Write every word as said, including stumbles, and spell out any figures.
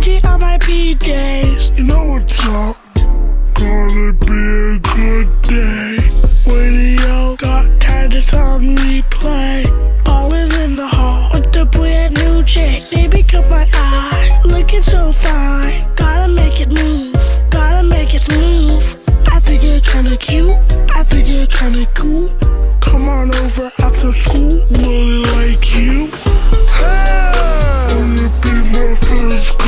Gucci on my P Js. You know what's up? Gonna be a good day. Radio got Titus on replay. Ballin' in the hall with the brand new chick. Baby, cut my eye, looking so fine. Gotta make it move, gotta make it smooth. I think you're kinda cute, I think you're kinda cool. Come on over after school, really like you. Hey! Wanna be my first